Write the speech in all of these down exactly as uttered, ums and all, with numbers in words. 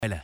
Elle.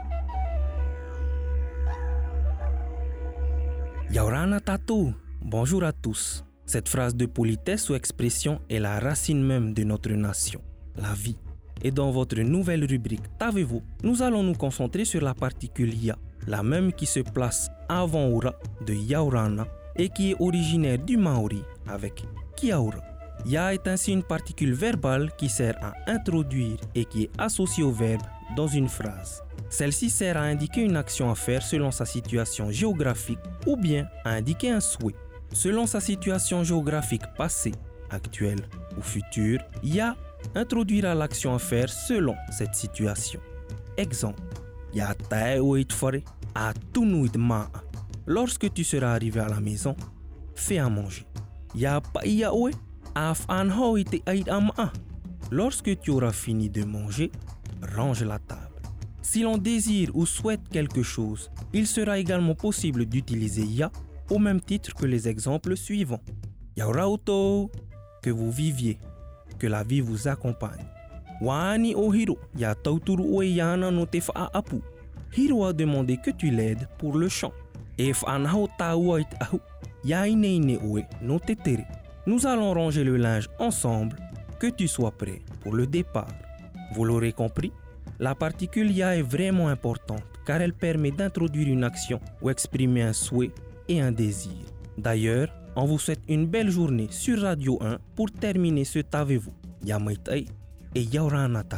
Yaurana Tatou, bonjour à tous. Cette phrase de politesse ou expression est la racine même de notre nation, la vie. Et dans votre nouvelle rubrique T'avez-vous, nous allons nous concentrer sur la particule ya, la même qui se place avant Ura de Yaurana et qui est originaire du Maori avec Kiaura. Ya est ainsi une particule verbale qui sert à introduire et qui est associée au verbe dans une phrase. Celle-ci sert à indiquer une action à faire selon sa situation géographique ou bien à indiquer un souhait. Selon sa situation géographique passée, actuelle ou future, ya introduira l'action à faire selon cette situation. Exemple, ya tae oit fore a tunuit maa. Lorsque tu seras arrivé à la maison, fais à manger. Ya pa ia oe af an hoite ait ama. Lorsque tu auras fini de manger, range la table. Si l'on désire ou souhaite quelque chose, il sera également possible d'utiliser ya au même titre que les exemples suivants. Yaurauto, que vous viviez, que la vie vous accompagne. Wani o Hiro, ya tauturu oe yana no te fa'a apu. Hiro a demandé que tu l'aides pour le chant. E fa'anahau ta'uait ahu, ya ineine oe no te tere. Nous allons ranger le linge ensemble, que tu sois prêt pour le départ. Vous l'aurez compris, la particule ya est vraiment importante car elle permet d'introduire une action ou exprimer un souhait et un désir. D'ailleurs, on vous souhaite une belle journée sur Radio un pour terminer ce T'avez-vous. Yamaitai et Yaurana Tatou.